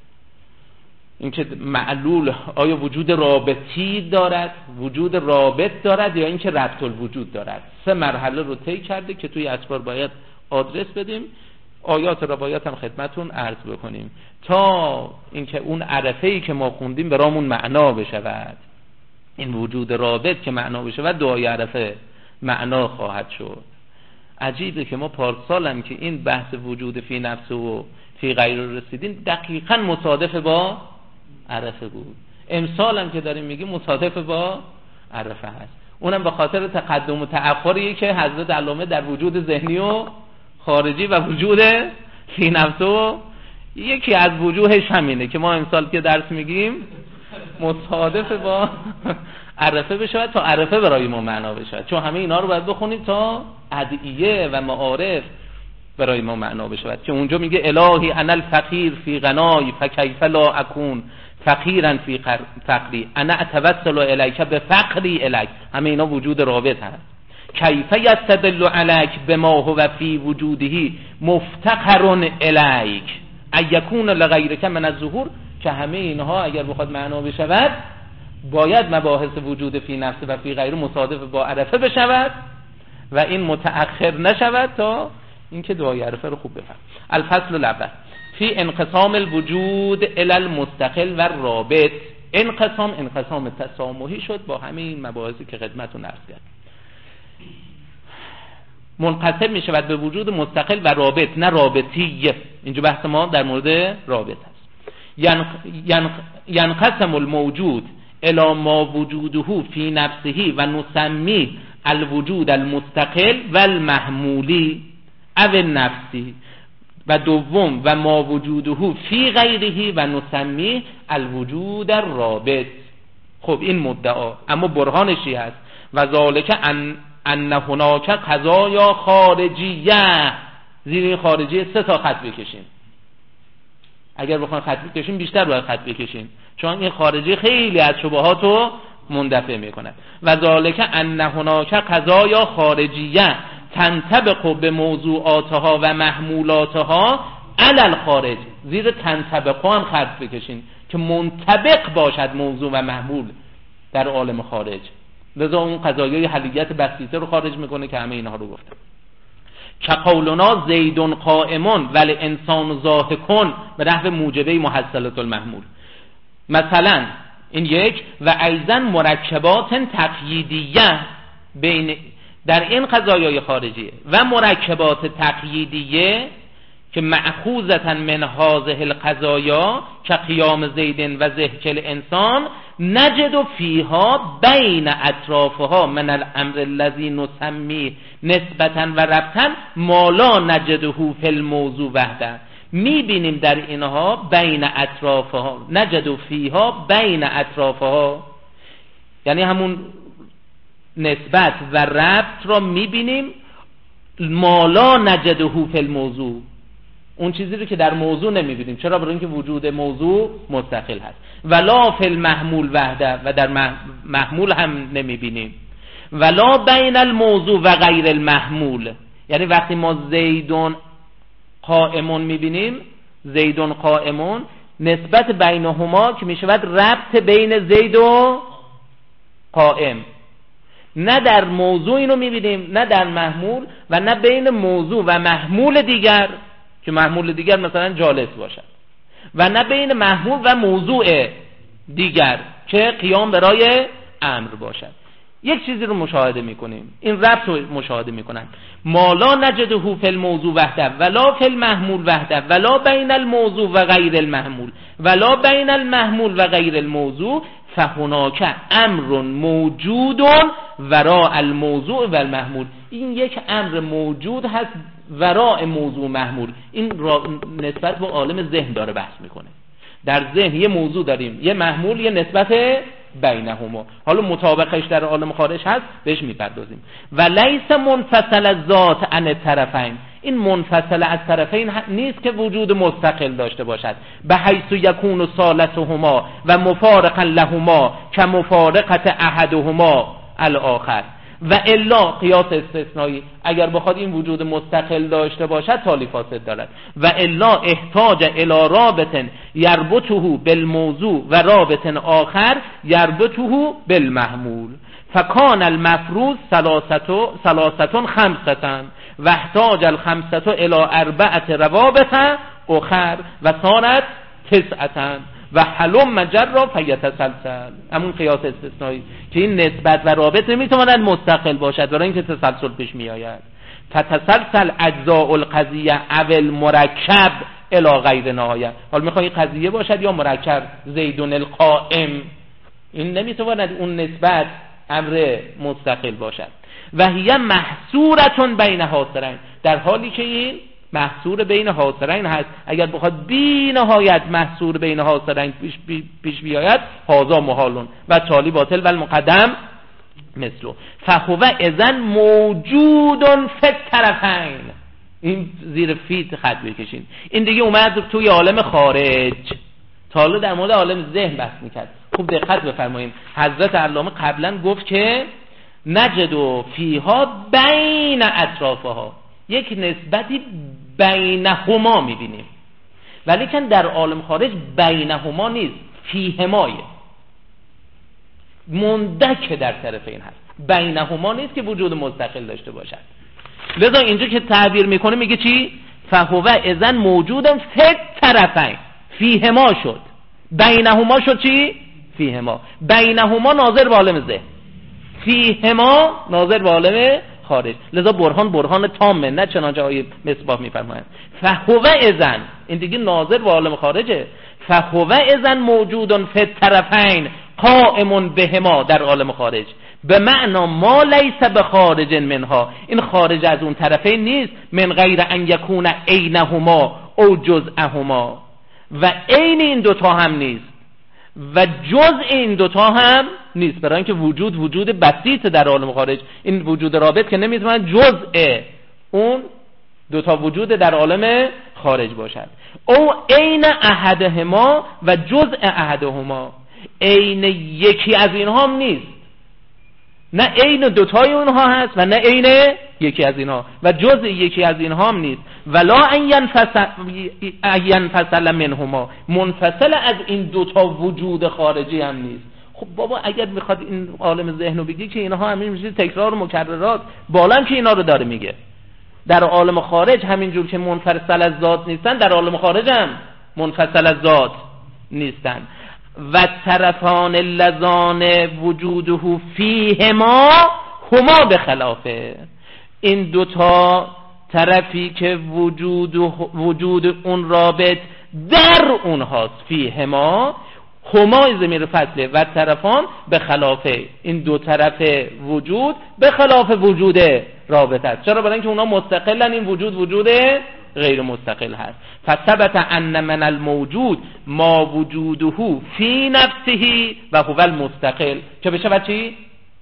اینکه معلول آیا وجود رابطی دارد، وجود رابط دارد، یا اینکه ربط الوجود دارد. 3 مرحله رو طی کرده که توی اسفار باید آدرس بدیم، آیات روایات هم خدمتون عرض بکنیم تا اینکه اون عرفه‌ای که ما خوندیم برامون معنا بشود. این وجود رابط که معنا بشود، دعای عرفه معنا خواهد شد. عجیبه که ما پارسال هم که این بحث وجود فی نفس و فی غیر رسیدیم دقیقاً مصادف با عرفه بود. امسال هم که داریم میگیم مصادف با عرفه هست. اونم به خاطر تقدم و تأخری که حضرت علامه در وجود ذهنی و خارجی و وجود فی نفس و یکی از وجوهش همینه که ما امسال که درس میگیم مصادف با عرفه بشود تا عرفه برای ما معنا بشود، چون همه اینا رو باید بخونیم تا ادعیه و معارف برای ما معنا بشود. که اونجا میگه الهی انا الفقیر فی غنای فکیف لا اکون فقیرا فی فقری، انا اتوسل الیک بفقری الیک. همه اینا وجود رابط هست. کیف یستدل علیک بما هو فی وجوده مفتقر الیک ایکون لغیرک من الظهور. که همه اینها اگر بخواد معنا بشود باید مباحث وجود فی نفس و فی غیر مصادف با عرفه بشود و این متأخر نشود تا اینکه دعای عرفه رو خوب بفهم. الفصل الاول فی انقسام الوجود الی المستقل و الرابط. انقسام تسامحی شد با همه این مباحثی که خدمتتون عرض کردم. منقسم می شود به وجود مستقل و رابط، نه رابطی. اینجا بحث ما در مورد رابط هست. ینقسم الموجود الی ما وجوده فی نفسه و نسمی الوجود المستقل و المحمولی او نفسی. و دوم و ما وجوده فی غیره و نسمی الوجود الرابط. خب این مدعا، اما برهانشی هست و ذالک ان هناک قضایا خارجیه. زیر این خارجیه 3 تا خط بکشیم. اگر بخوایم خط بکشیم بیشتر باید خط بکشیم، چون این خارجی خیلی از شبهات رو مندفع میکنه. و ذالک ان هناک قضایا خارجیه تنطبق به موضوعاتها و محمولاتها علی الخارج. زیر تنطبق هم خط بکشیم که منطبق باشد موضوع و محمول در عالم خارج. لذا اون قضایای حلیت بسیطه رو خارج میکنه که همه اینها رو گفتم. که قولنا زیدون قائمون ولی انسان ضاحکون به نحو موجبه محصلت المحمول. مثلا این یک و ایضا مرکبات تقییدیه بین در این قضایای خارجیه و مرکبات تقییدیه که معخوذتا من هذه القضایا که قیام زیدن و ضحک انسان نجد فیها بین اطرافها من الامر الذی نسمی نسبتا و ربطا ما لا نجده فی الموضوع وحده. میبینیم در اینها بین اطرافها، نجد فیها بین اطرافها یعنی همون نسبت و ربط را میبینیم، ما لا نجده فی الموضوع، اون چیزی رو که در موضوع نمیبینیم. چرا؟ برای اینکه وجود موضوع مستقل هست. ولا فی المحمول وحده، و در محمول هم نمیبینیم. ولا بین الموضوع و غیر المحمول، یعنی وقتی ما زیدون قائمون میبینیم، زیدون قائمون نسبت بینهما که میشود ربط بین زید و قائم. نه در موضوع اینو میبینیم، نه در محمول، و نه بین موضوع و محمول دیگر که محمول دیگر مثلا جالس باشد، و نه بین محمول و موضوع دیگر که قیام برای امر باشد. یک چیزی رو مشاهده میکنیم، این ربط رو مشاهده میکنن. ما لا نجده فی الموضوع وحده ولا فی المحمول وحده ولا بین الموضوع و غیر المحمول ولا بین المحمول و غیر الموضوع فهناک امر موجود وراء الموضوع و المحمول. این یک امر موجود هست وراء موضوع محمول. این نسبت به عالم ذهن داره بحث میکنه. در ذهن یه موضوع داریم، یه محمول، یه نسبت بینهما. حالا مطابقش در عالم خارج هست، بهش میپردازیم. و لیس منفصل الذات عن الطرفین. این منفصل از طرفین نیست که وجود مستقل داشته باشد. به حیث یکون ثالثهما و مفارقا لهما که مفارقت احدهما الاخر. و الا قیاس استثنایی، اگر بخواد این وجود مستقل داشته باشد تالی فاسد دارد. و الا احتاج الی رابط یربطه بالموضوع و رابط آخر یربطه بالمحمول. فکان المفروض ثلاثه خمسه و احتاج الخمسه الی اربعه روابط اخر و صارت تسعه و حلم مجرا فیتسلسل. همون قیاس استثنایی که این نسبت و رابط نمیتواند مستقل باشد برای اینکه تسلسل پیش میآید. فتسلسل اجزاء القضیه اول مرکب الی غیر نهایه. حالا میخوای قضیه باشد یا مرکب، زیدون القائم، این نمیتواند اون نسبت امر مستقل باشد. و هی محصورتون بین حاصرین، در حالی که این محصور بین حاصرین هست. اگر بخواد بی نهایت محصور بین حاصرین پیش بیاید هازا محالون و تالی باطل و المقدم مثلو. فهو اذن موجود فی الطرفین. این زیر فیت خط بکشین. این دیگه اومد توی عالم خارج. تا حالا در مورد عالم ذهن بحث میکرد. خوب دقت بفرمایید. حضرت علامه قبلا گفت که نجد فیها بین اطرافها، یک نسبتی بینهما میبینیم، ولی که در عالم خارج بینهما نیست، فیهمایه، مندک در طرفین هست، بینهما نیست که وجود مستقل داشته باشد. لذا اینجا که تعبیر میکنه میگه چی؟ فهو اذن موجودم فی الطرفین. فیهما شد، بینهما شد چی؟ فیهما. بینهما ناظر به عالم ذهن، فیهما ناظر به عالم خارج. لذا برهان تامه، نه چنانچه آیه مصباح میفرمایند. فهو اذن، این دیگه ناظر به عالم خارجه. فهو اذن موجود فی الطرفین قائم بهما، در عالم خارج، به معنا ما لیس بخارج منها، این خارج از اون طرفین نیست، من غیر ان یکون عینهما او جزءهما، و عین این دوتا هم نیست و جزء این دوتا هم نیست، برای اینکه وجود بسیط در عالم خارج. این وجود رابط که نمیتونه جزء اون دوتا وجود در عالم خارج باشد. او عین احدهما و جزء احدهما، عین یکی از اینها هم نیست، نه عین دوتای اونها هست و نه عین یکی از اینها و جزء یکی از اینها هم نیست. ولا ان ینفصل منهما، منفصل از این دوتا وجود خارجی هم نیست. خب بابا اگر میخواد این عالم ذهن رو بگی که اینها همین میشه تکرار و مکررات، بالا که اینا رو داره میگه. در عالم خارج همینجور که منفصل از ذات نیستن، در عالم خارج هم منفصل از ذات نیستن. و طرفان اللذان وجوده فیهما هما به خلافه، این دوتا طرفی که وجود اون رابط در اونهاست، فیهما، هما ضمیر فصله و طرفان به خلافه، این دو طرف وجود به خلاف وجود رابط است. چرا؟ برای اینکه اونا مستقلن، این وجود غیر مستقل هست. فثبت ان من الموجود ما وجوده فی نفسه و هو المستقل، که بشه چی؟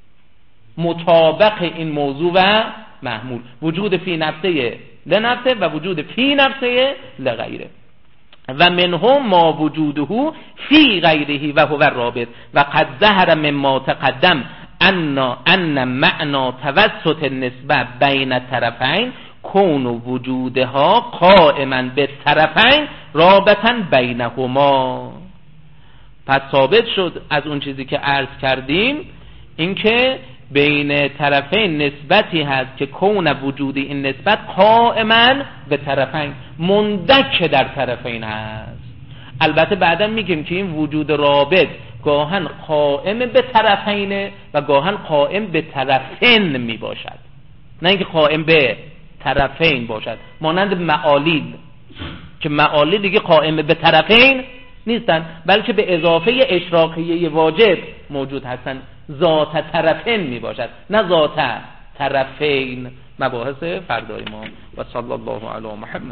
مطابق این موضوع و محمول. وجود فی نفسه لنفسه و وجود فی نفسه لغیره. و منهم ما وجوده فی غیره و هو الرابط. و قد ظهر مما تقدم ان معنی توسط النسبه بین الطرفین کون وجودها قائما به طرفین رابطا بینهما. پس ثابت شد از اون چیزی که عرض کردیم اینکه بین طرفین نسبتی هست که کون وجود این نسبت قائما به طرفین، مندک در طرفین هست. البته بعدا میگیم که این وجود رابط گاهن قائم به طرفینه و گاهن قائم به طرفین می باشد، نه اینکه قائم به طرفین باشد، مانند معالیل که معالیل دیگه قائم به طرفین نیستن بلکه به اضافه اشراقیه واجب موجود هستن، ذات طرفین می باشد نه ذات طرفین. مباحث فردای ما. و صلی الله علی محمد.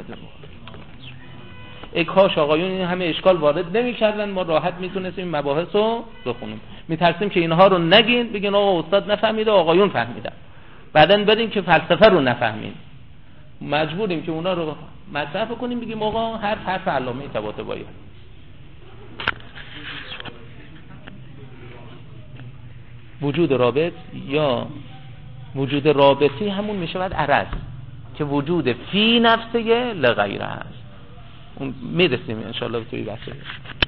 ای کاش آقایون این همه اشکال وارد نمی کردن، ما راحت میتونستیم مباحث رو بخونیم. میترسیم که اینها رو نگین، بگین آقا استاد نفهمیده آقایون فهمیدن، بعدن بدین که فلسفه رو نفهمین، مجبوریم که اونا رو مطرح کنیم، بگیم آقا حرف علامه طباطبایی. وجود رابط یا وجود رابطی همون میشه بعد عرض که وجود فی نفسه لغیره هست. اون میرسیم انشاءالله توی بحث.